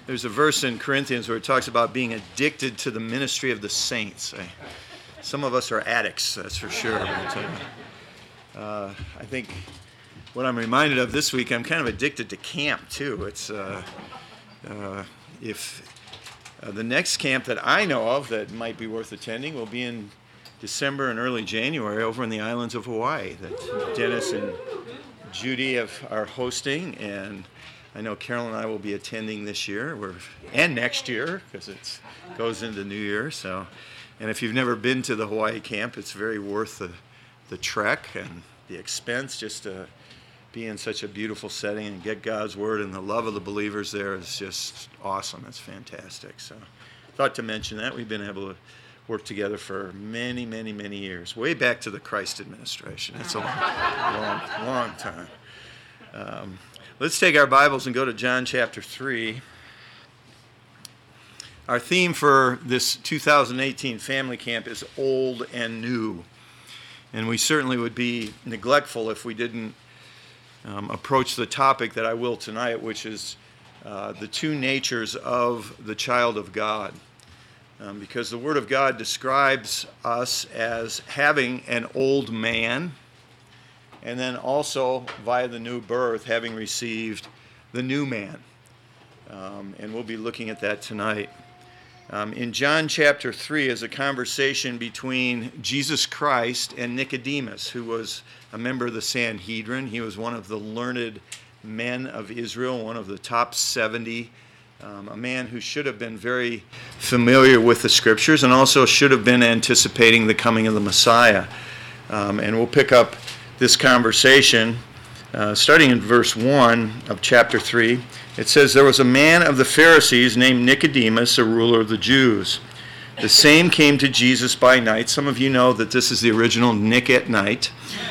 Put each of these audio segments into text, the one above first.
There's a verse in Corinthians where it talks about being addicted to the ministry of the saints. Some of us are addicts, that's for sure. But, I think what I'm reminded of this week, I'm kind of addicted to camp too. It's the next camp that I know of that might be worth attending will be in December and early January over in the islands of Hawaii that Dennis and Judy are hosting, and I know Carol and I will be attending this year and next year because it goes into New Year. So, and if you've never been to the Hawaii camp, it's very worth the trek and the expense just to be in such a beautiful setting and get God's word, and the love of the believers there is just awesome. It's fantastic. So I thought to mention that. We've been able to work together for many, many, many years, way back to the Christ administration. It's a long time. Let's take our Bibles and go to John chapter 3. Our theme for this 2018 family camp is old and new. And we certainly would be neglectful if we didn't approach the topic that I will tonight, which is the two natures of the child of God. Because the Word of God describes us as having an old man, and then also, via the new birth, having received the new man. And we'll be looking at that tonight. In John chapter 3 is a conversation between Jesus Christ and Nicodemus, who was a member of the Sanhedrin. He was one of the learned men of Israel, one of the top 70, a man who should have been very familiar with the Scriptures and also should have been anticipating the coming of the Messiah. And we'll pick up this conversation starting in verse 1 of chapter 3. It says, "There was a man of the Pharisees named Nicodemus, a ruler of the Jews. The same came to Jesus by night." Some of you know that this is the original Nick at Night.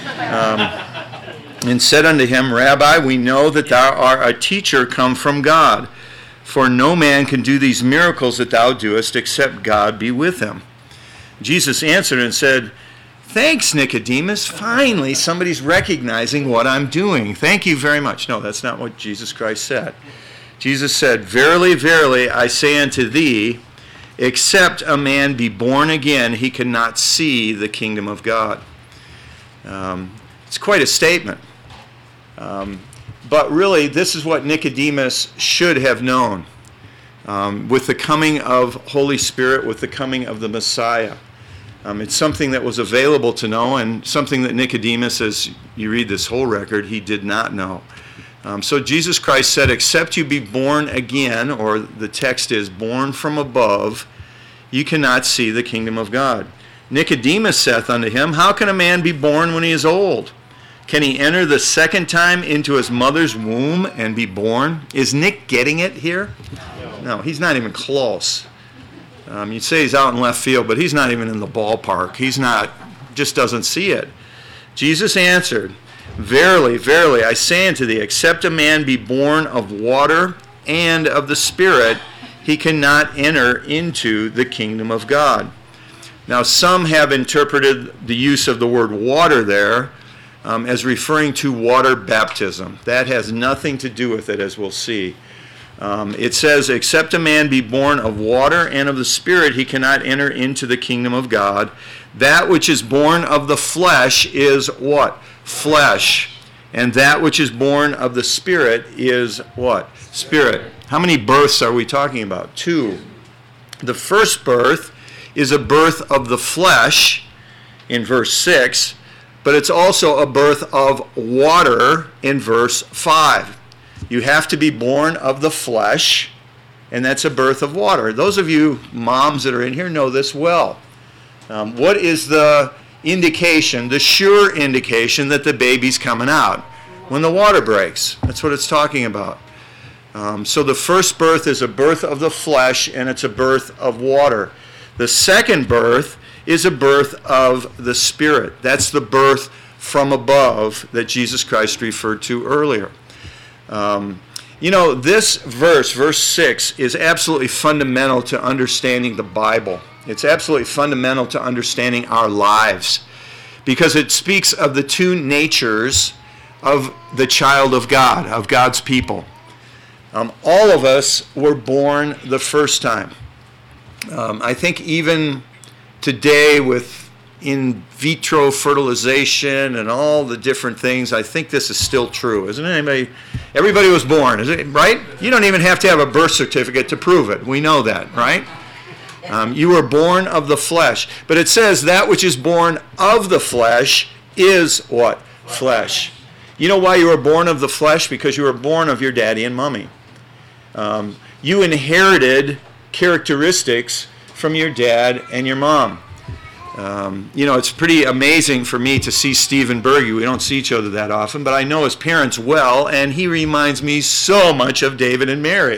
"And said unto him, Rabbi, we know that thou art a teacher come from God. For no man can do these miracles that thou doest, except God be with him. Jesus answered and said, Thanks, Nicodemus. Finally, somebody's recognizing what I'm doing. Thank you very much. No, that's not what Jesus Christ said. Jesus said, Verily, verily, I say unto thee, except a man be born again, he cannot see the kingdom of God. It's quite a statement. But really, this is what Nicodemus should have known. With the coming of Holy Spirit, with the coming of the Messiah. It's something that was available to know, and something that Nicodemus, as you read this whole record, he did not know. So Jesus Christ said, except you be born again, or the text is, born from above, you cannot see the kingdom of God. Nicodemus saith unto him, How can a man be born when he is old? Can he enter the second time into his mother's womb and be born? Is Nick getting it here? No, he's not even close. You'd say he's out in left field, but he's not even in the ballpark. Just doesn't see it. Jesus answered, Verily, verily, I say unto thee, except a man be born of water and of the Spirit, he cannot enter into the kingdom of God. Now, some have interpreted the use of the word water there as referring to water baptism. That has nothing to do with it, as we'll see. It says, except a man be born of water and of the Spirit, he cannot enter into the kingdom of God. That which is born of the flesh is what? Flesh. And that which is born of the Spirit is what? Spirit. How many births are we talking about? 2. The first birth is a birth of the flesh in verse 6, but it's also a birth of water in verse 5. You have to be born of the flesh, and that's a birth of water. Those of you moms that are in here know this well. What is the indication, the sure indication that the baby's coming out? When the water breaks. That's what it's talking about. So the first birth is a birth of the flesh, and it's a birth of water. The second birth is a birth of the Spirit. That's the birth from above that Jesus Christ referred to earlier. This verse 6, is absolutely fundamental to understanding the Bible. It's absolutely fundamental to understanding our lives, because it speaks of the two natures of the child of God, of God's people. All of us were born the first time. I think even today with in vitro fertilization and all the different things, I think this is still true, isn't it? Everybody was born, is it right? You don't even have to have a birth certificate to prove it. We know that, right? You were born of the flesh. But it says that which is born of the flesh is what? Flesh. You know why you were born of the flesh? Because you were born of your daddy and mommy. You inherited characteristics from your dad and your mom. It's pretty amazing for me to see Stephen Berge. We don't see each other that often, but I know his parents well, and he reminds me so much of David and Mary.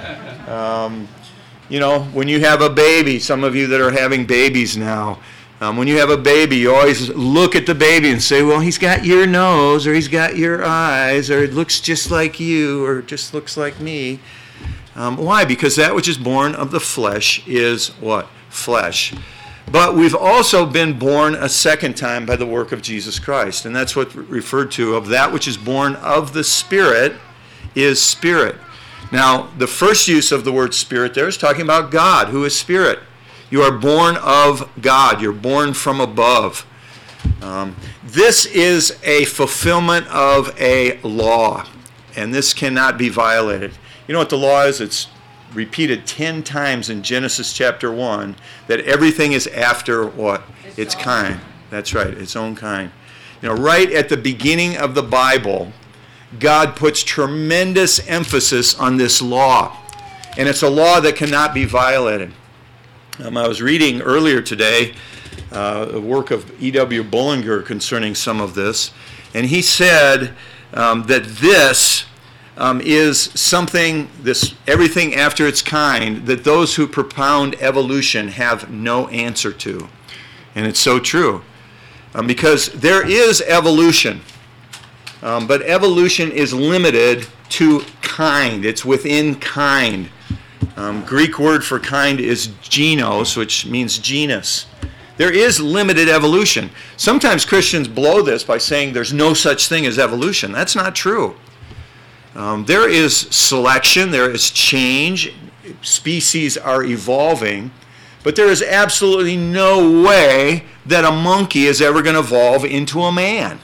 When you have a baby, some of you that are having babies now, when you have a baby, you always look at the baby and say, well, he's got your nose, or he's got your eyes, or it looks just like you, or it just looks like me. Why? Because that which is born of the flesh is what? Flesh. But we've also been born a second time by the work of Jesus Christ. And that's what's referred to of that which is born of the Spirit is Spirit. Now, the first use of the word Spirit there is talking about God, who is Spirit. You are born of God. You're born from above. This is a fulfillment of a law, and this cannot be violated. You know what the law is? It's repeated 10 times in Genesis chapter 1 that everything is after what? Its kind. That's right, its own kind. Right at the beginning of the Bible, God puts tremendous emphasis on this law. And it's a law that cannot be violated. I was reading earlier today a work of E.W. Bullinger concerning some of this. And he said that this is something, this everything after its kind, that those who propound evolution have no answer to. And it's so true. Because there is evolution, but evolution is limited to kind. It's within kind. Greek word for kind is genos, which means genus. There is limited evolution. Sometimes Christians blow this by saying there's no such thing as evolution. That's not true. There is selection, there is change, species are evolving, but there is absolutely no way that a monkey is ever going to evolve into a man.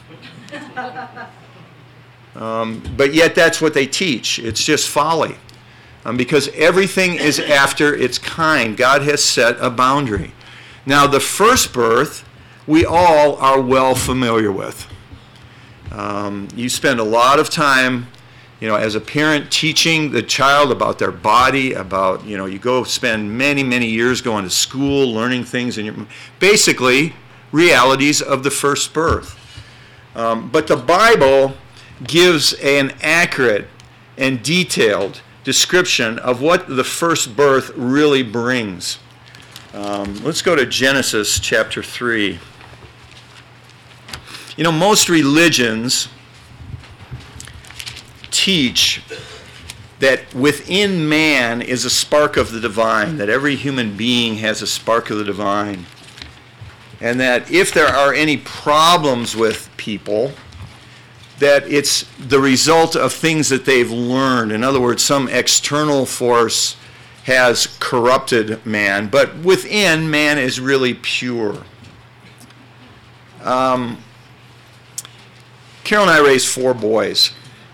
But yet that's what they teach. It's just folly. Because everything is after its kind. God has set a boundary. Now the first birth, we all are well familiar with. You spend a lot of time as a parent teaching the child about their body, about, you go spend many, many years going to school, learning things, and basically realities of the first birth. But the Bible gives an accurate and detailed description of what the first birth really brings. Let's go to Genesis chapter 3. Most religions teach that within man is a spark of the divine, that every human being has a spark of the divine, and that if there are any problems with people, that it's the result of things that they've learned. In other words, some external force has corrupted man, but within man is really pure. Carol and I raised 4 boys.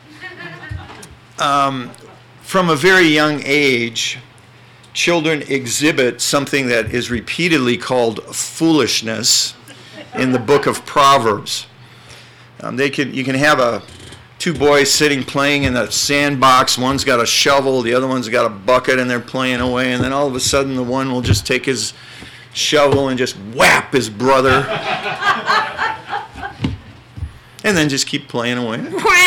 From a very young age, children exhibit something that is repeatedly called foolishness in the book of Proverbs. You can have 2 boys sitting playing in a sandbox. One's got a shovel, the other one's got a bucket, and they're playing away. And then all of a sudden, the one will just take his shovel and just whap his brother, and then just keep playing away.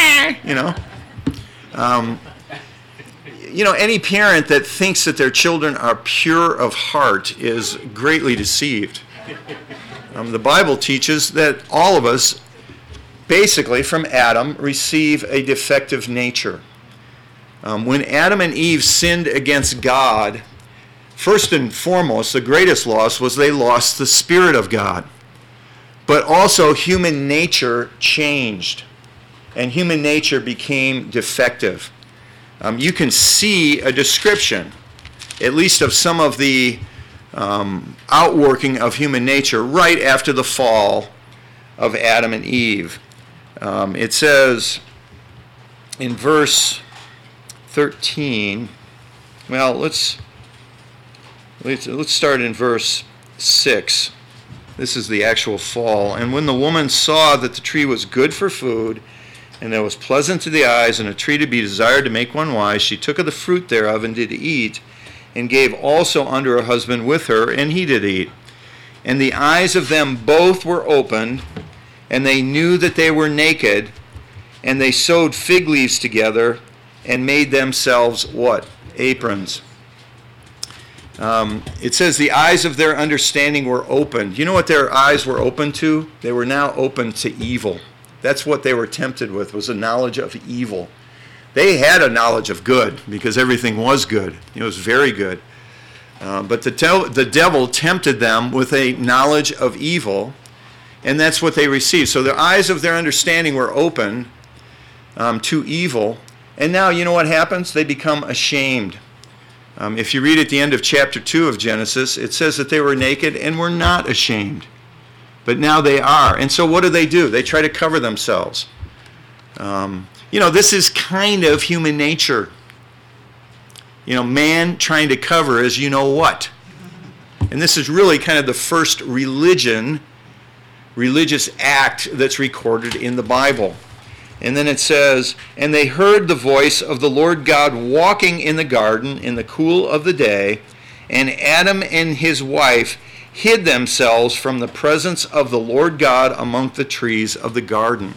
Any parent that thinks that their children are pure of heart is greatly deceived. The Bible teaches that all of us, basically from Adam, receive a defective nature. When Adam and Eve sinned against God, first and foremost, the greatest loss was they lost the Spirit of God. But also human nature changed, and human nature became defective. you can see a description, at least of some of the outworking of human nature right after the fall of Adam and Eve. It says in verse 13, well, let's start in verse 6. This is the actual fall. And when the woman saw that the tree was good for food, and that it was pleasant to the eyes, and a tree to be desired to make one wise, she took of the fruit thereof and did eat, and gave also unto her husband with her, and he did eat. And the eyes of them both were opened, and they knew that they were naked, and they sewed fig leaves together, and made themselves what? Aprons. It says the eyes of their understanding were opened. You know what their eyes were open to? They were now open to evil. That's what they were tempted with, was a knowledge of evil. They had a knowledge of good because everything was good. It was very good. But the devil tempted them with a knowledge of evil, and that's what they received. So the eyes of their understanding were open to evil, and now you know what happens? They become ashamed. If you read at the end of chapter 2 of Genesis, it says that they were naked and were not ashamed. But now they are. And so what do? They try to cover themselves. This is kind of human nature. Man trying to cover as you know what. And this is really kind of the first religious act that's recorded in the Bible. And then it says, and they heard the voice of the Lord God walking in the garden in the cool of the day, and Adam and his wife hid themselves from the presence of the Lord God among the trees of the garden.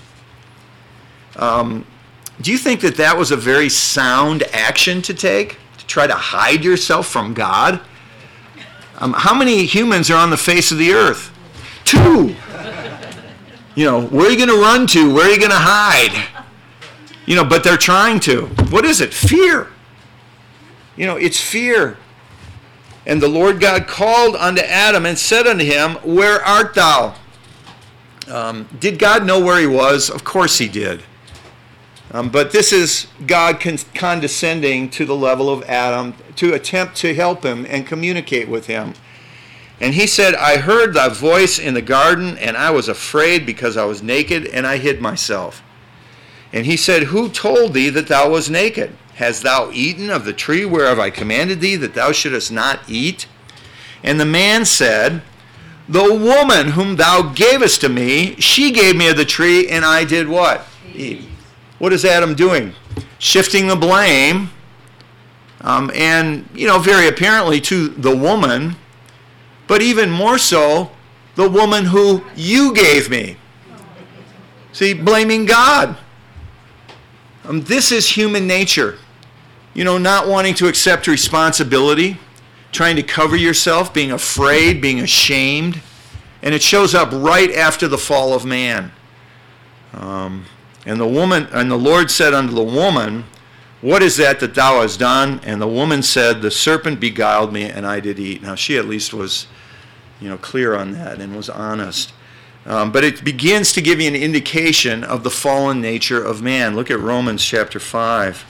Do you think that was a very sound action to take? To try to hide yourself from God? How many humans are on the face of the earth? 2. Where are you going to run to? Where are you going to hide? But they're trying to. What is it? Fear. It's fear. And the Lord God called unto Adam and said unto him, where art thou? Did God know where he was? Of course he did. But this is God condescending to the level of Adam to attempt to help him and communicate with him. And he said, I heard thy voice in the garden, and I was afraid because I was naked, and I hid myself. And he said, who told thee that thou was naked? Hast thou eaten of the tree whereof I commanded thee that thou shouldest not eat? And the man said, the woman whom thou gavest to me, she gave me of the tree, and I did what? Eat. What is Adam doing? Shifting the blame, and very apparently to the woman, but even more so, the woman who you gave me. See, blaming God. This is human nature. Not wanting to accept responsibility, trying to cover yourself, being afraid, being ashamed. And it shows up right after the fall of man. And the Lord said unto the woman, what is that thou hast done? And the woman said, the serpent beguiled me, and I did eat. Now she at least was clear on that and was honest. But it begins to give you an indication of the fallen nature of man. Look at Romans chapter 5.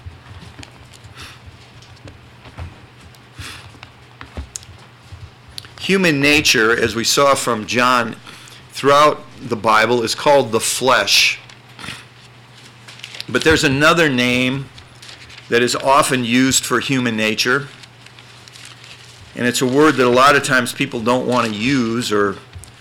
Human nature, as we saw from John, throughout the Bible is called the flesh. But there's another name that is often used for human nature. And it's a word that a lot of times people don't want to use or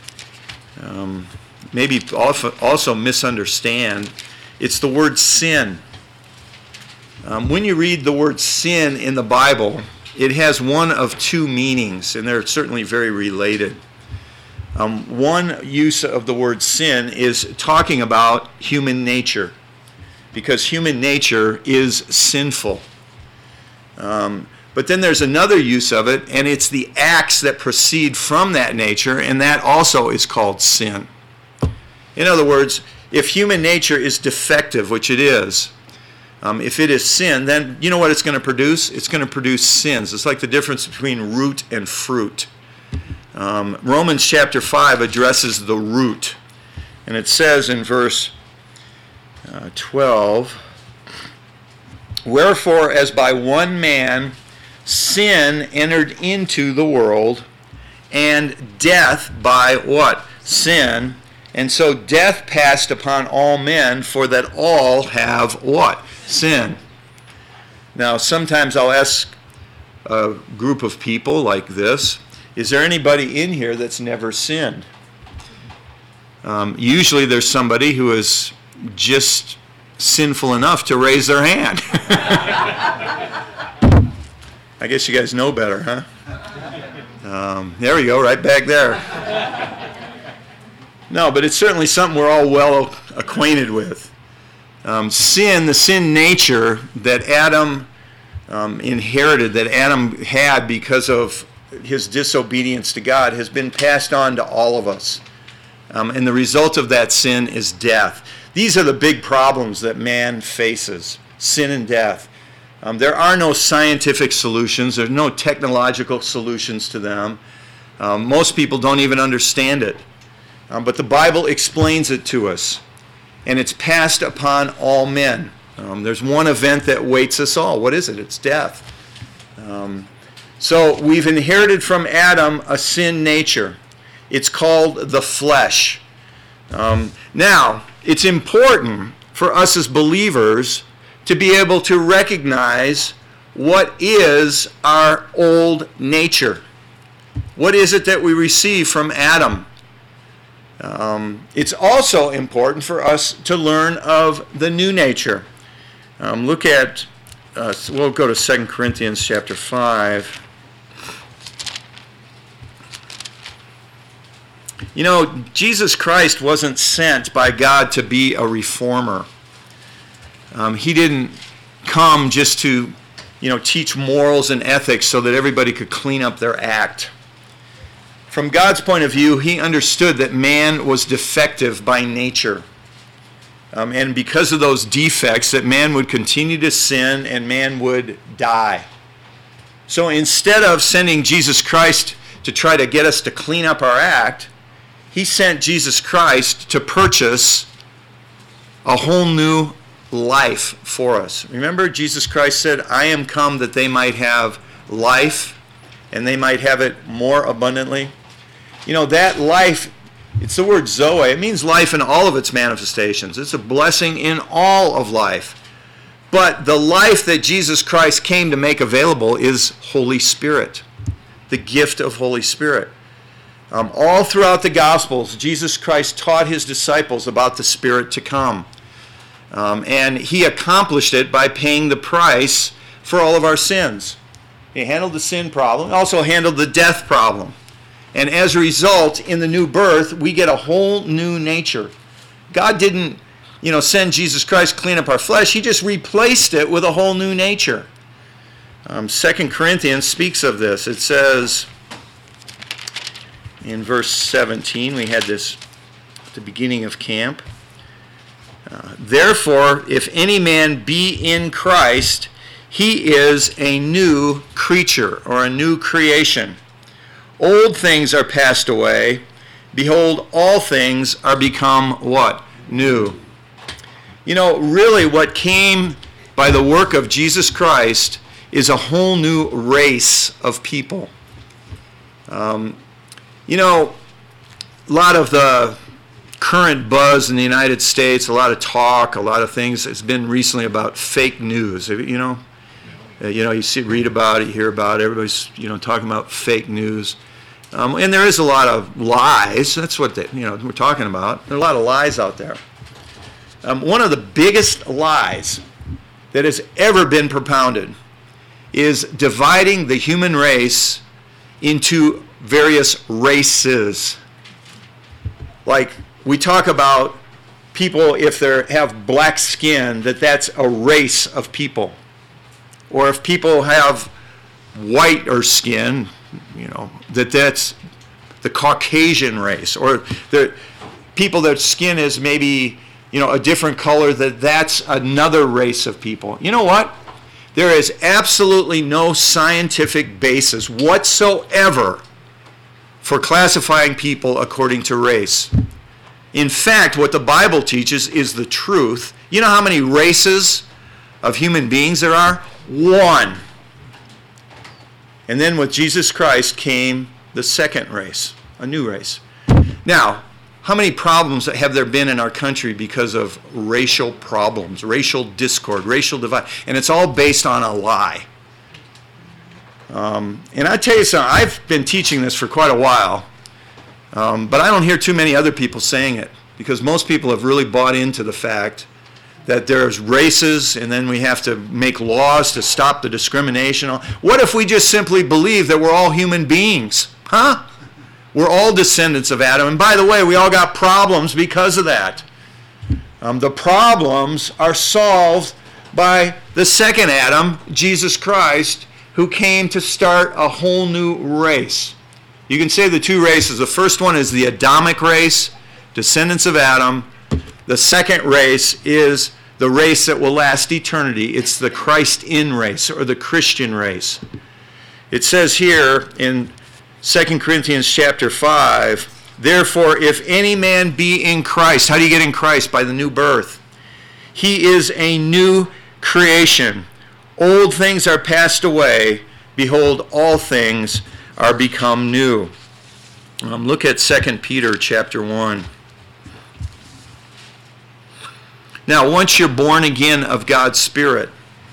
maybe also misunderstand. It's the word sin. When you read the word sin in the Bible, it has one of 2 meanings, and they're certainly very related. One use of the word sin is talking about human nature, because human nature is sinful. But then there's another use of it, and it's the acts that proceed from that nature, and that also is called sin. In other words, if human nature is defective, which it is, if it is sin, then you know what it's going to produce? It's going to produce sins. It's like the difference between root and fruit. Romans chapter 5 addresses the root, and it says in verse 12, Wherefore, as by one man sin entered into the world, and death by what? Sin. And so death passed upon all men, for that all have what? Sin. Now, sometimes I'll ask a group of people like this, is there anybody in here that's never sinned? Usually there's somebody who is just sinful enough to raise their hand. I guess you guys know better, huh? There we go, right back there. No, but it's certainly something we're all well acquainted with. Sin, the sin nature that Adam inherited, that Adam had because of his disobedience to God, has been passed on to all of us. And the result of that sin is death. These are the big problems that man faces, sin and death. There are no scientific solutions. There's no technological solutions to them. Most people don't even understand it. But the Bible explains it to us. And it's passed upon all men. There's one event that waits us all. What is it? It's death. So we've inherited from Adam a sin nature. It's called the flesh. Now, it's important for us as believers to be able to recognize what is our old nature. What is it that we receive from Adam? It's also important for us to learn of the new nature. Look at, we'll go to 2 Corinthians chapter 5. You know, Jesus Christ wasn't sent by God to be a reformer. He didn't come just to, teach morals and ethics so that everybody could clean up their act. From God's point of view, he understood that man was defective by nature. And because of those defects, that man would continue to sin and man would die. So instead of sending Jesus Christ to try to get us to clean up our act, he sent Jesus Christ to purchase a whole new life for us. Remember, Jesus Christ said, I am come that they might have life and they might have it more abundantly. That life, it's the word Zoe. It means life in all of its manifestations. It's a blessing in all of life. But the life that Jesus Christ came to make available is Holy Spirit, the gift of Holy Spirit. All throughout the Gospels, Jesus Christ taught his disciples about the Spirit to come. And he accomplished it by paying the price for all of our sins. He handled the sin problem, also handled the death problem. And as a result, in the new birth, we get a whole new nature. God didn't, send Jesus Christ to clean up our flesh. He just replaced it with a whole new nature. 2 Corinthians speaks of this. It says in verse 17, we had this at the beginning of camp. Therefore, if any man be in Christ, he is a new creature or a new creation. Old things are passed away. Behold, all things are become what? New. Really what came by the work of Jesus Christ is a whole new race of people. A lot of the current buzz in the United States, a lot of talk, a lot of things has been recently about fake news. You read about it, you hear about it. Everybody's talking about fake news, and there is a lot of lies. That's what we're talking about. There are a lot of lies out there. One of the biggest lies that has ever been propounded is dividing the human race into various races. Like we talk about people, if they have black skin, that's a race of people. Or if people have whiter skin, that's the Caucasian race. Or the people that skin is maybe, a different color, that's another race of people. You know what? There is absolutely no scientific basis whatsoever for classifying people according to race. In fact, what the Bible teaches is the truth. You know how many races of human beings there are? One. And then with Jesus Christ came the second race, a new race. Now, how many problems have there been in our country because of racial problems, racial discord, racial divide? And it's all based on a lie. And I tell you something, I've been teaching this for quite a while, but I don't hear too many other people saying it, because most people have really bought into the fact that there's races and then we have to make laws to stop the discrimination. What if we just simply believe that we're all human beings? Huh? We're all descendants of Adam. And by the way, we all got problems because of that. The problems are solved by the second Adam, Jesus Christ, who came to start a whole new race. You can say the two races. The first one is the Adamic race, descendants of Adam. The second race is the race that will last eternity. It's the Christ-in race, or the Christian race. It says here in 2 Corinthians chapter 5, therefore, if any man be in Christ, how do you get in Christ? By the new birth. He is a new creation. Old things are passed away. Behold, all things are become new. Look at 2 Peter chapter 1. Now, once you're born again of God's Spirit,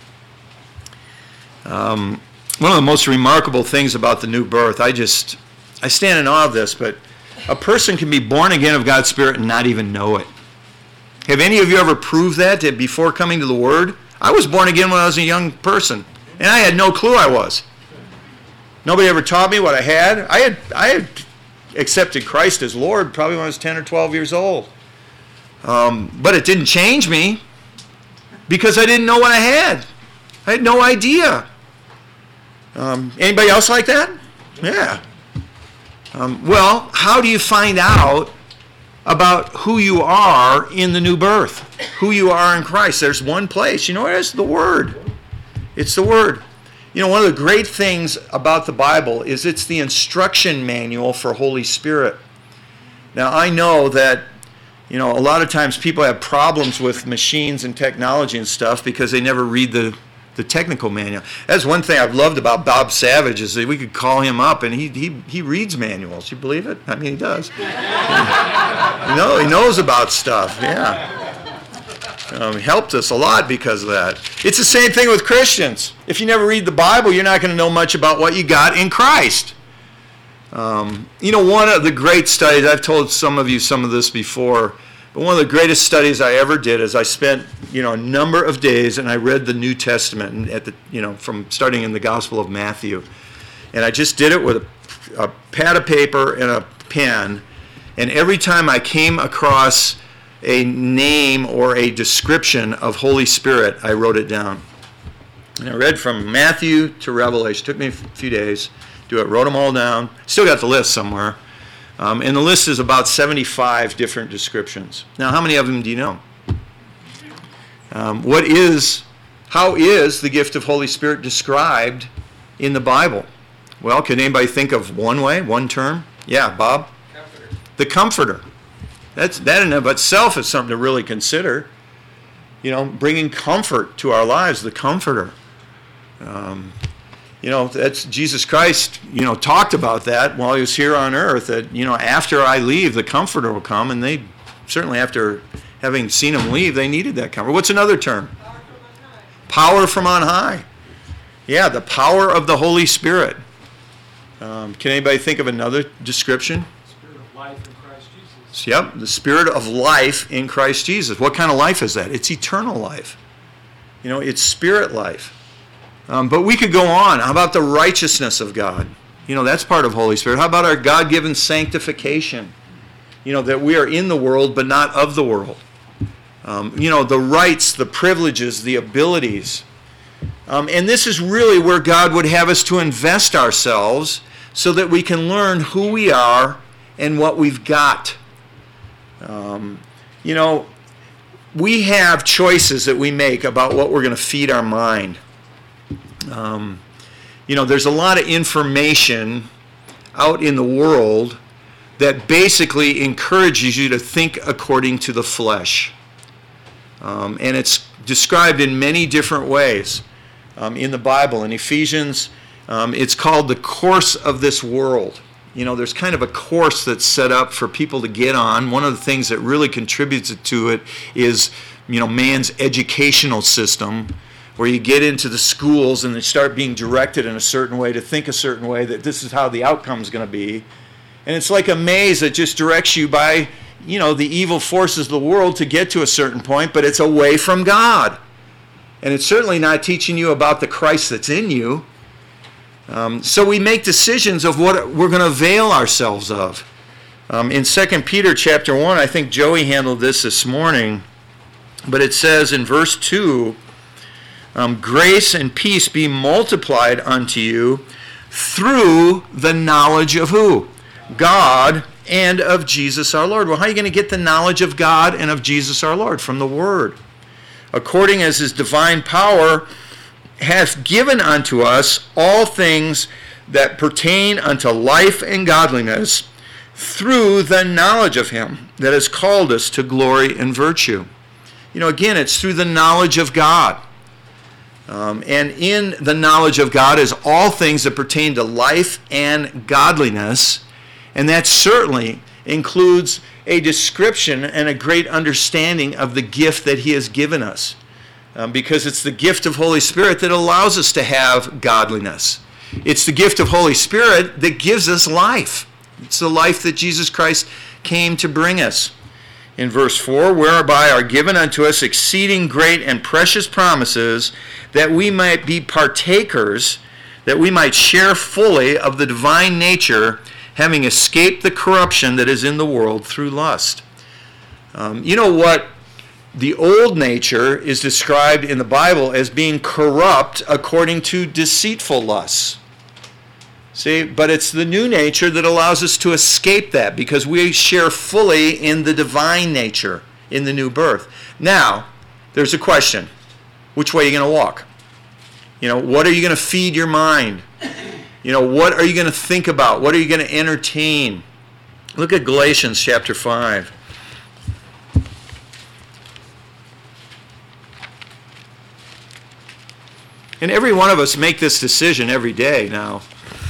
one of the most remarkable things about the new birth, I stand in awe of this, but a person can be born again of God's Spirit and not even know it. Have any of you ever proved that before coming to the Word? I was born again when I was a young person, and I had no clue I was. Nobody ever taught me what I had. I had accepted Christ as Lord probably when I was 10 or 12 years old. But it didn't change me because I didn't know what I had. I had no idea. Anybody else like that? Yeah. Well, how do you find out about who you are in the new birth? Who you are in Christ? There's one place. You know what it is? The Word. It's the Word. You know, one of the great things about the Bible is it's the instruction manual for Holy Spirit. Now, I know that, you know, a lot of times people have problems with machines and technology and stuff because they never read the technical manual. That's one thing I've loved about Bob Savage, is that we could call him up and he reads manuals. You believe it? I mean, he does. He knows about stuff. Yeah. He helped us a lot because of that. It's the same thing with Christians. If you never read the Bible, you're not going to know much about what you got in Christ. You know, one of the great studies, I've told some of you some of this before, but one of the greatest studies I ever did is I spent, a number of days and I read the New Testament from starting in the Gospel of Matthew. And I just did it with a pad of paper and a pen. And every time I came across a name or a description of Holy Spirit, I wrote it down. And I read from Matthew to Revelation. It took me a few days. Wrote them all down. Still got the list somewhere. And the list is about 75 different descriptions. Now, how many of them do you know? How is the gift of Holy Spirit described in the Bible? Well, can anybody think of one way, one term? Yeah, Bob? Comforter. The Comforter. That in and of itself is something to really consider. Bringing comfort to our lives, the Comforter. That's Jesus Christ, talked about that while he was here on earth, that, after I leave, the Comforter will come, and they certainly, after having seen him leave, they needed that comfort. What's another term? Power from on high. Yeah, the power of the Holy Spirit. Can anybody think of another description? Spirit of life in Christ Jesus. Yep, the Spirit of life in Christ Jesus. What kind of life is that? It's eternal life. It's spirit life. But we could go on. How about the righteousness of God? That's part of Holy Spirit. How about our God-given sanctification? That we are in the world but not of the world. The rights, the privileges, the abilities. And this is really where God would have us to invest ourselves so that we can learn who we are and what we've got. We have choices that we make about what we're going to feed our mind. There's a lot of information out in the world that basically encourages you to think according to the flesh. And it's described in many different ways in the Bible. In Ephesians, it's called the course of this world. You know, there's kind of a course that's set up for people to get on. One of the things that really contributes to it is, man's educational system, where you get into the schools and they start being directed in a certain way, to think a certain way, that this is how the outcome is going to be. And it's like a maze that just directs you by, the evil forces of the world to get to a certain point, but it's away from God. And it's certainly not teaching you about the Christ that's in you. So we make decisions of what we're going to avail ourselves of. In 2 Peter chapter 1, I think Joey handled this morning, but it says in verse 2, grace and peace be multiplied unto you through the knowledge of who? God and of Jesus our Lord. Well, how are you going to get the knowledge of God and of Jesus our Lord? From the Word. According as his divine power hath given unto us all things that pertain unto life and godliness, through the knowledge of him that has called us to glory and virtue. Again, it's through the knowledge of God. And in the knowledge of God is all things that pertain to life and godliness, and that certainly includes a description and a great understanding of the gift that he has given us. Because it's the gift of Holy Spirit that allows us to have godliness. It's the gift of Holy Spirit that gives us life. It's the life that Jesus Christ came to bring us. In verse 4, whereby are given unto us exceeding great and precious promises, that we might be partakers, that we might share fully of the divine nature, having escaped the corruption that is in the world through lust. You know what? The old nature is described in the Bible as being corrupt according to deceitful lusts. See, but it's the new nature that allows us to escape that, because we share fully in the divine nature in the new birth. Now, there's a question. Which way are you going to walk? What are you going to feed your mind? What are you going to think about? What are you going to entertain? Look at Galatians chapter 5. And every one of us make this decision every day now.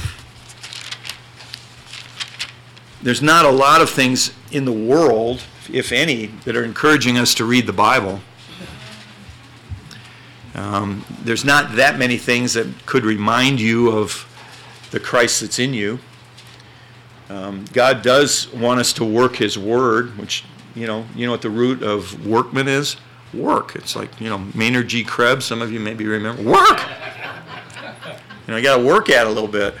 There's not a lot of things in the world, if any, that are encouraging us to read the Bible. There's not that many things that could remind you of the Christ that's in you. God does want us to work his word, which, you know what the root of workman is? Work. It's like, Maynard G. Krebs, some of you maybe remember. Work! You got to work at it a little bit.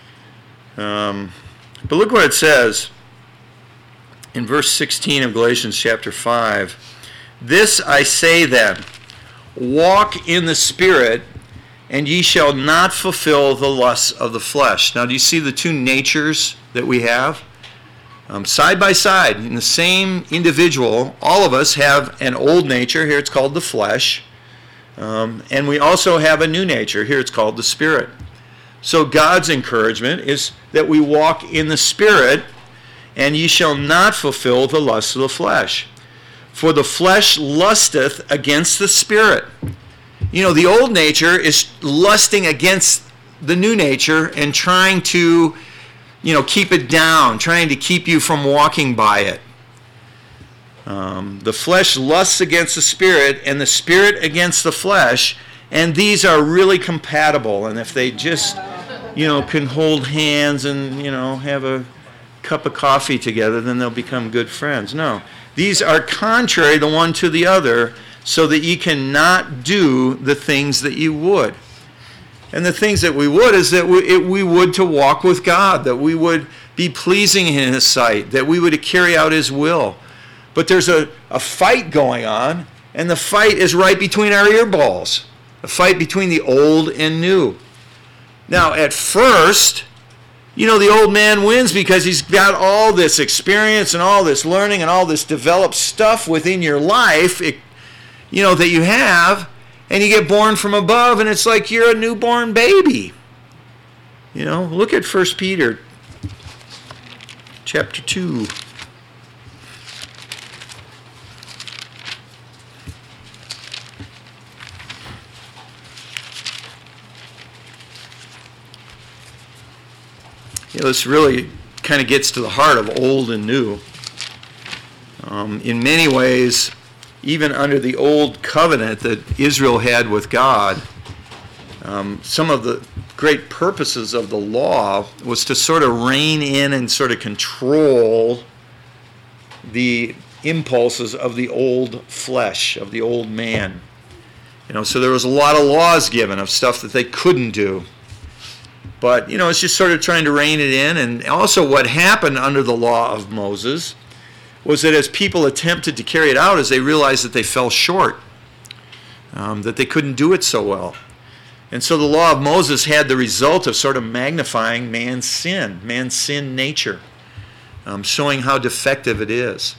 But look what it says in verse 16 of Galatians chapter 5. This I say then, walk in the Spirit, and ye shall not fulfill the lusts of the flesh. Now, do you see the two natures that we have? Side by side, in the same individual, all of us have an old nature. Here it's called the flesh. And we also have a new nature. Here it's called the Spirit. So God's encouragement is that we walk in the Spirit, and ye shall not fulfill the lusts of the flesh. For the flesh lusteth against the Spirit. The old nature is lusting against the new nature and trying to, keep it down, trying to keep you from walking by it. The flesh lusts against the Spirit, and the Spirit against the flesh, and these are really compatible. And if they just, can hold hands and, have a cup of coffee together, then they'll become good friends. No. These are contrary the one to the other, so that ye cannot do the things that you would. And the things that we would is that we would to walk with God, that we would be pleasing in his sight, that we would carry out his will. But there's a fight going on, and the fight is right between our earballs, a fight between the old and new. Now, at first, the old man wins because he's got all this experience and all this learning and all this developed stuff within your life, that you have, and you get born from above, and it's like you're a newborn baby. Look at 1 Peter chapter 2. this really kind of gets to the heart of old and new. In many ways, even under the old covenant that Israel had with God, some of the great purposes of the law was to sort of rein in and sort of control the impulses of the old flesh, of the old man. So there was a lot of laws given of stuff that they couldn't do. But, it's just sort of trying to rein it in. And also what happened under the law of Moses was that as people attempted to carry it out, as they realized that they fell short, that they couldn't do it so well. And so the law of Moses had the result of sort of magnifying man's sin nature, showing how defective it is.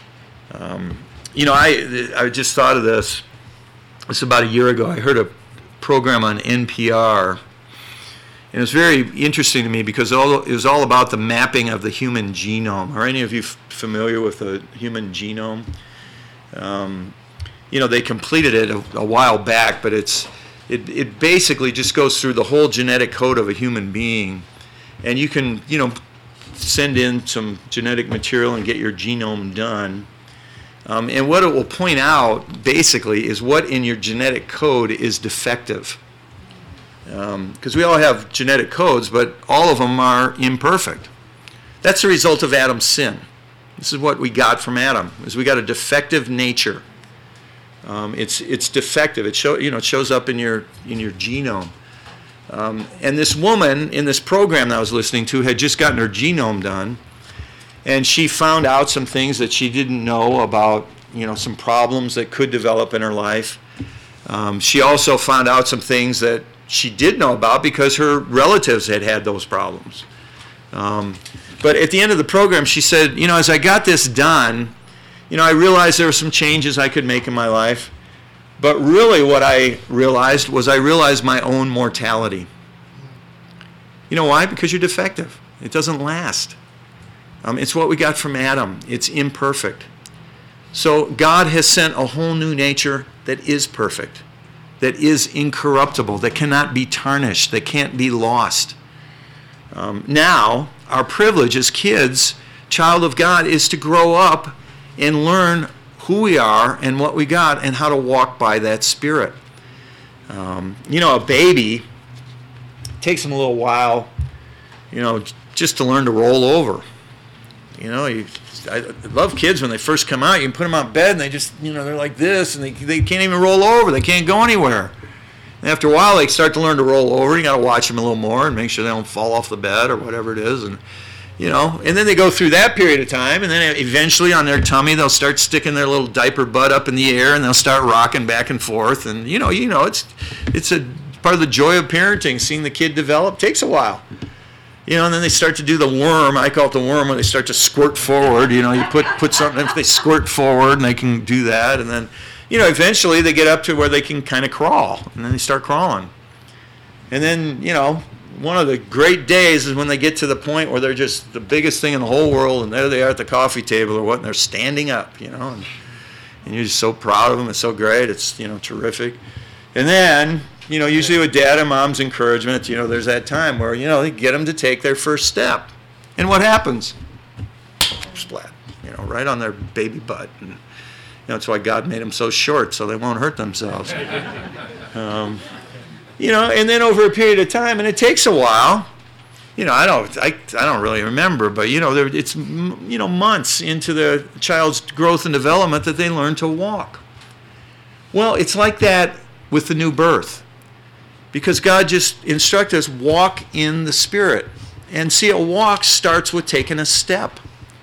I just thought of this. This about a year ago. I heard a program on NPR, and it was very interesting to me because it was all about the mapping of the human genome. Are any of you familiar with the human genome? They completed it a while back, but it basically just goes through the whole genetic code of a human being, and you can send in some genetic material and get your genome done. And what it will point out, basically, is what in your genetic code is defective. Because we all have genetic codes, but all of them are imperfect. That's the result of Adam's sin. This is what we got from Adam, is we got a defective nature. It's defective. It shows up in your genome. And this woman in this program that I was listening to had just gotten her genome done. And she found out some things that she didn't know about, some problems that could develop in her life. She also found out some things that she did know about because her relatives had those problems. But at the end of the program, she said, as I got this done, I realized there were some changes I could make in my life. But really what I realized my own mortality. You know why? Because you're defective. It doesn't last. It's what we got from Adam. It's imperfect. So God has sent a whole new nature that is perfect, that is incorruptible, that cannot be tarnished, that can't be lost. Now, our privilege as kids, child of God, is to grow up and learn who we are and what we got and how to walk by that Spirit. A baby, it takes them a little while, just to learn to roll over. I love kids when they first come out. You can put them on bed and they just, they're like this and they can't even roll over. They can't go anywhere. And after a while, they start to learn to roll over. You got to watch them a little more and make sure they don't fall off the bed or whatever it is. And then they go through that period of time, and then eventually on their tummy they'll start sticking their little diaper butt up in the air and they'll start rocking back and forth. And it's a part of the joy of parenting, seeing the kid develop. Takes a while. And then they start to do the worm. I call it the worm, when they start to squirt forward. You put something, if they squirt forward, and they can do that. And then, eventually they get up to where they can kind of crawl, and then they start crawling. And then, one of the great days is when they get to the point where they're just the biggest thing in the whole world, and there they are at the coffee table or what, and they're standing up, and you're just so proud of them. It's so great. It's, terrific. And then, usually with dad and mom's encouragement, there's that time where, they get them to take their first step. And what happens? Splat, right on their baby butt. And, that's why God made them so short, so they won't hurt themselves. And then over a period of time, and it takes a while, I don't really remember, but, it's, months into the child's growth and development that they learn to walk. Well, it's like that with the new birth. Because God just instructed us, walk in the Spirit. And see, a walk starts with taking a step.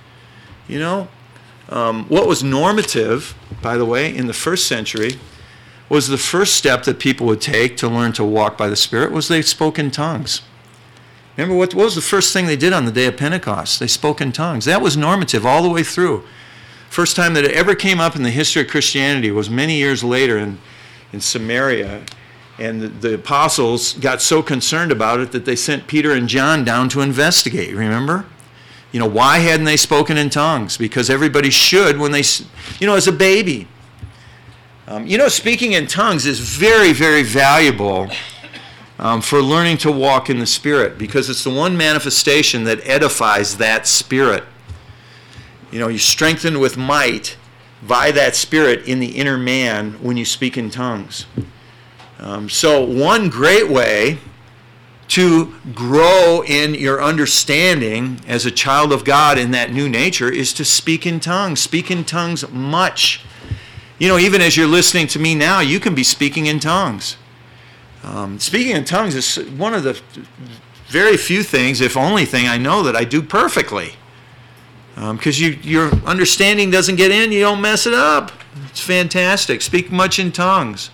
What was normative, by the way, in the first century, was the first step that people would take to learn to walk by the Spirit was they spoke in tongues. Remember, what was the first thing they did on the day of Pentecost? They spoke in tongues. That was normative all the way through. First time that it ever came up in the history of Christianity was many years later in Samaria. And the apostles got so concerned about it that they sent Peter and John down to investigate, remember? Why hadn't they spoken in tongues? Because everybody should when they, as a baby. Speaking in tongues is very, very valuable for learning to walk in the Spirit, because it's the one manifestation that edifies that Spirit. You're strengthened with might by that Spirit in the inner man when you speak in tongues. So one great way to grow in your understanding as a child of God in that new nature is to speak in tongues. Speak in tongues much. Even as you're listening to me now, you can be speaking in tongues. Speaking in tongues is one of the very few things, if only thing, I know that I do perfectly. Because your understanding doesn't get in, you don't mess it up. It's fantastic. Speak much in tongues.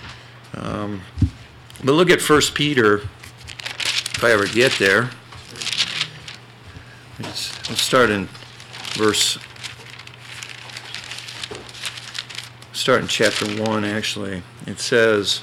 But look at 1 Peter, if I ever get there. Let's start in chapter 1, actually. It says,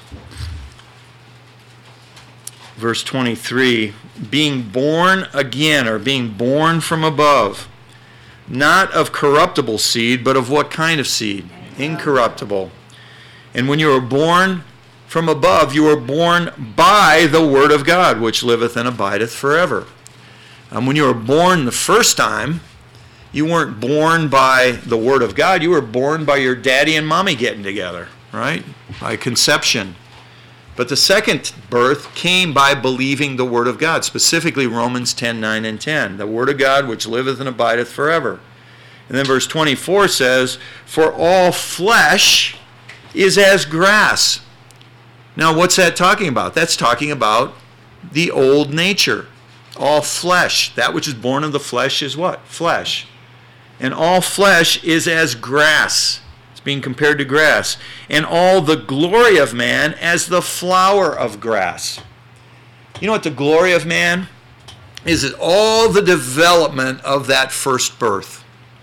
verse 23, being born again, or being born from above, not of corruptible seed, but of what kind of seed? Incorruptible. And when you are born from above, you are born by the word of God, which liveth and abideth forever. When you were born the first time, you weren't born by the word of God. You were born by your daddy and mommy getting together, right? By conception. But the second birth came by believing the word of God, specifically Romans 10:9 and 10. The word of God which liveth and abideth forever. And then verse 24 says, for all flesh is as grass. Now what's that talking about? That's talking about the old nature. All flesh, that which is born of the flesh is what? Flesh. And all flesh is as grass. It's being compared to grass. And all the glory of man as the flower of grass. You know what the glory of man is? It all the development of that first birth.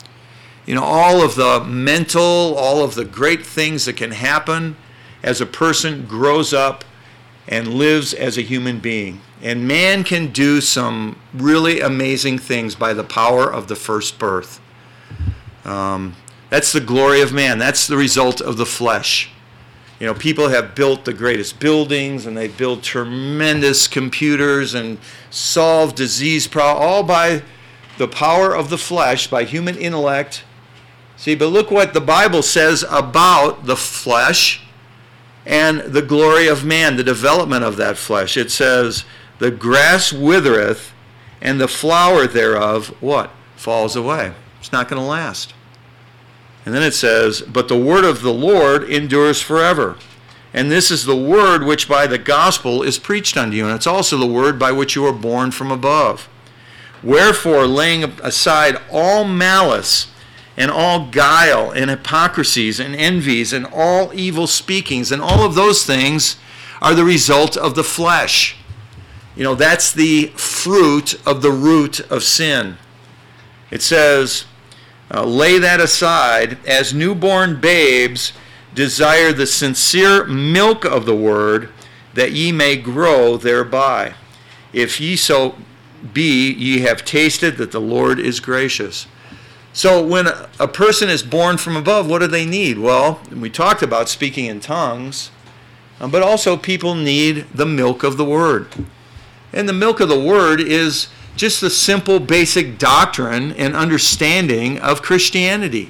All of the mental, all of the great things that can happen as a person grows up and lives as a human being. And man can do some really amazing things by the power of the first birth. That's the glory of man. That's the result of the flesh. People have built the greatest buildings, and they've built tremendous computers and solved disease problems, all by the power of the flesh, by human intellect. See, but look what the Bible says about the flesh and the glory of man, the development of that flesh. It says, the grass withereth, and the flower thereof, what? Falls away. It's not going to last. And then it says, but the word of the Lord endures forever. And this is the word which by the gospel is preached unto you. And it's also the word by which you are born from above. Wherefore, laying aside all malice, and all guile, and hypocrisies, and envies, and all evil speakings, and all of those things are the result of the flesh. That's the fruit of the root of sin. It says, lay that aside, as newborn babes desire the sincere milk of the word, that ye may grow thereby. If ye so be, ye have tasted that the Lord is gracious. So when a person is born from above, what do they need? Well, we talked about speaking in tongues, but also people need the milk of the word. And the milk of the word is just the simple basic doctrine and understanding of Christianity.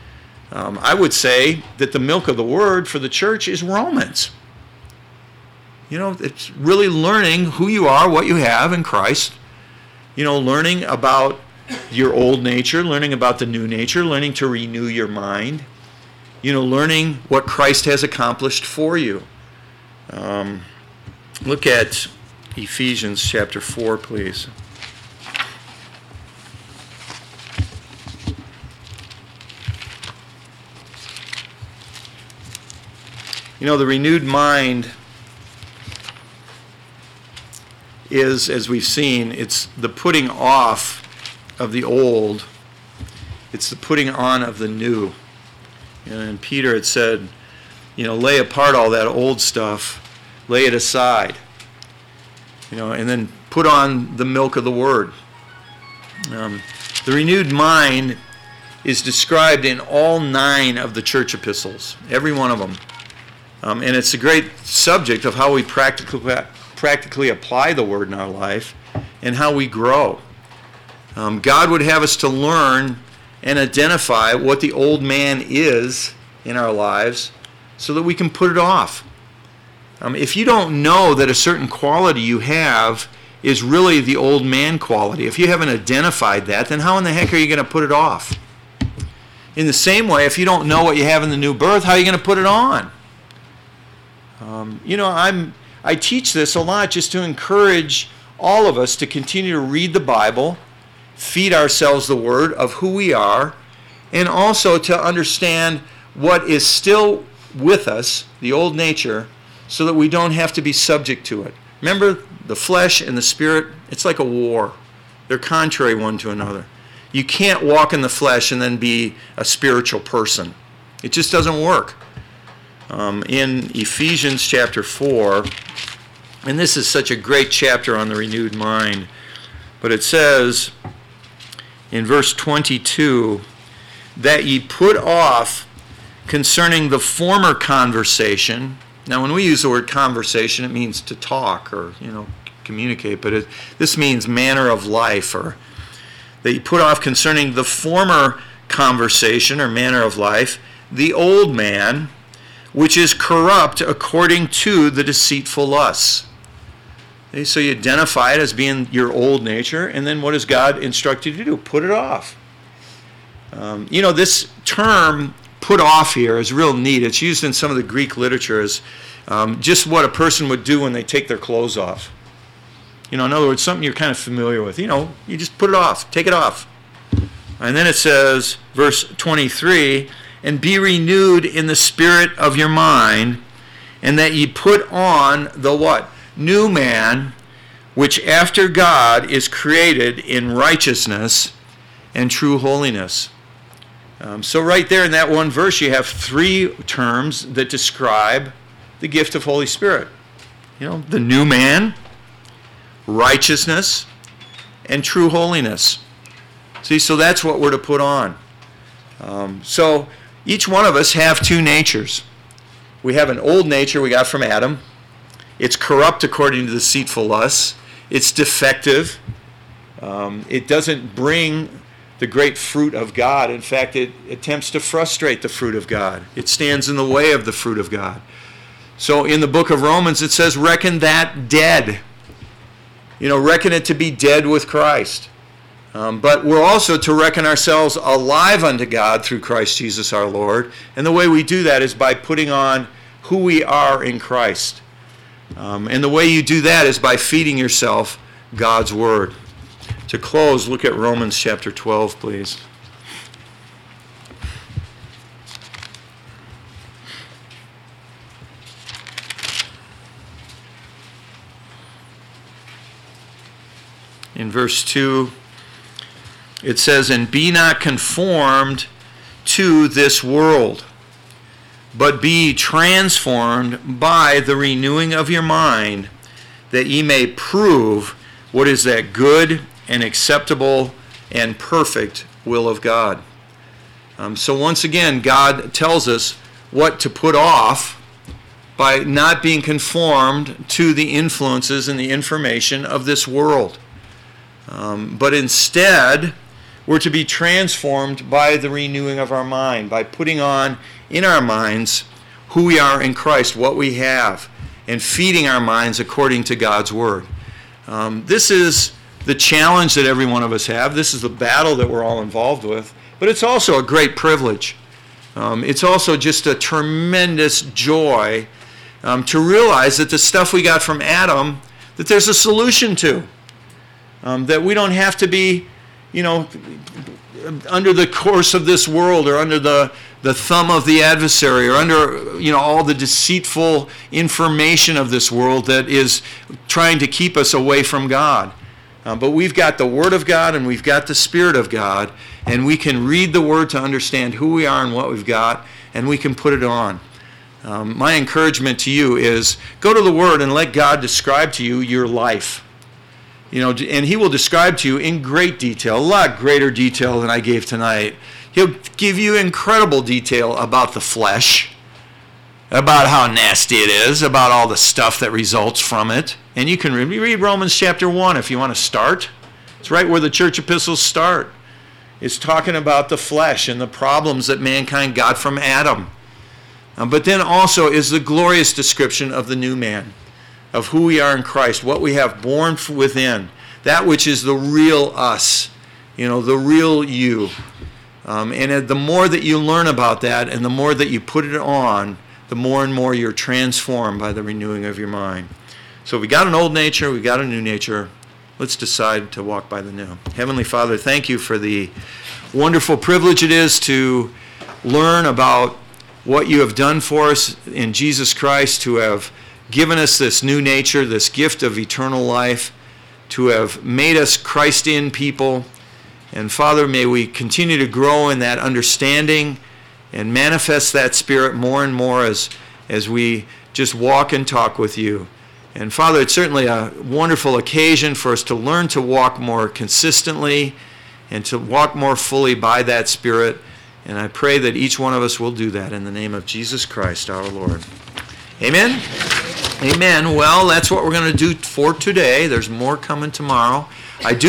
I would say that the milk of the word for the church is Romans. It's really learning who you are, what you have in Christ. Learning about your old nature, learning about the new nature, learning to renew your mind. Learning what Christ has accomplished for you. Look at Ephesians chapter 4, please. The renewed mind is, as we've seen, it's the putting off of the old. It's the putting on of the new. And Peter had said, lay apart all that old stuff, lay it aside, and then put on the milk of the word. The renewed mind is described in all 9 of the church epistles, every one of them. And it's a great subject of how we practically practically apply the Word in our life, and how we grow. God would have us to learn and identify what the old man is in our lives so that we can put it off. If you don't know that a certain quality you have is really the old man quality, if you haven't identified that, then how in the heck are you going to put it off? In the same way, if you don't know what you have in the new birth, how are you going to put it on? I teach this a lot just to encourage all of us to continue to read the Bible, feed ourselves the Word of who we are, and also to understand what is still with us, the old nature, so that we don't have to be subject to it. Remember, the flesh and the spirit, it's like a war. They're contrary one to another. You can't walk in the flesh and then be a spiritual person. It just doesn't work. In Ephesians chapter 4, and this is such a great chapter on the renewed mind, but it says in verse 22, that ye put off concerning the former conversation. Now, when we use the word conversation, it means to talk or, communicate, but this means manner of life, or that you put off concerning the former conversation or manner of life, the old man, which is corrupt according to the deceitful lusts. Okay, so you identify it as being your old nature, and then what does God instruct you to do? Put it off. This term, put off, here is real neat. It's used in some of the Greek literature as just what a person would do when they take their clothes off. In other words, something you're kind of familiar with. You just put it off, take it off. And then it says, verse 23, and be renewed in the spirit of your mind, and that ye put on the what? New man, which after God is created in righteousness and true holiness. So right there in that one verse, you have three terms that describe the gift of Holy Spirit. The new man, righteousness, and true holiness. See, so that's what we're to put on. So each one of us have two natures. We have an old nature we got from Adam. It's corrupt according to the deceitful lusts. It's defective. It doesn't bring the great fruit of God. In fact, it attempts to frustrate the fruit of God. It stands in the way of the fruit of God. So in the book of Romans, it says, reckon that dead. Reckon it to be dead with Christ. But we're also to reckon ourselves alive unto God through Christ Jesus our Lord. And the way we do that is by putting on who we are in Christ. And the way you do that is by feeding yourself God's Word. To close, look at Romans chapter 12, please. In verse 2, it says, and be not conformed to this world, but be transformed by the renewing of your mind, that ye may prove what is that good and acceptable and perfect will of God. So once again, God tells us what to put off by not being conformed to the influences and the information of this world. But instead, we're to be transformed by the renewing of our mind, by putting on in our minds who we are in Christ, what we have, and feeding our minds according to God's Word. This is the challenge that every one of us have. This is the battle that we're all involved with. But it's also a great privilege. It's also just a tremendous joy to realize that the stuff we got from Adam, that there's a solution to. That we don't have to be, under the course of this world or under the thumb of the adversary or under, all the deceitful information of this world that is trying to keep us away from God. But we've got the Word of God and we've got the Spirit of God, and we can read the Word to understand who we are and what we've got, and we can put it on. My encouragement to you is go to the Word and let God describe to you your life. And He will describe to you in great detail, a lot greater detail than I gave tonight. He'll give you incredible detail about the flesh. about how nasty it is, about all the stuff that results from it. And you can read Romans chapter 1 if you want to start. It's right where the church epistles start. It's talking about the flesh and the problems that mankind got from Adam. But then also is the glorious description of the new man, of who we are in Christ, what we have born within, that which is the real us, the real you. And the more that you learn about that and the more that you put it on, the more and more you're transformed by the renewing of your mind. So we got an old nature, we got a new nature. Let's decide to walk by the new. Heavenly Father, thank you for the wonderful privilege it is to learn about what you have done for us in Jesus Christ, to have given us this new nature, this gift of eternal life, to have made us Christ-in people. And Father, may we continue to grow in that understanding and manifest that Spirit more and more as we just walk and talk with you. And Father, it's certainly a wonderful occasion for us to learn to walk more consistently and to walk more fully by that Spirit. And I pray that each one of us will do that in the name of Jesus Christ our Lord. Amen? Amen. Well, that's what we're going to do for today. There's more coming tomorrow. I do